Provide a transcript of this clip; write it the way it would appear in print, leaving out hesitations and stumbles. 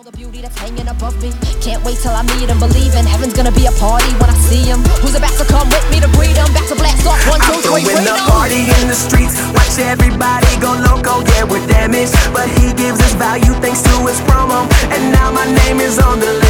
Know the beauty that's hanging above me. Can't wait till I meet him, believing heaven's gonna be a party when I see him. Who's about to come with me to greet him? Back to blast off 1, 2, 3, freedom. The party in the streets, watch everybody go loco. Yeah, we're damaged, but he gives us value thanks to his promo. And now my name is on the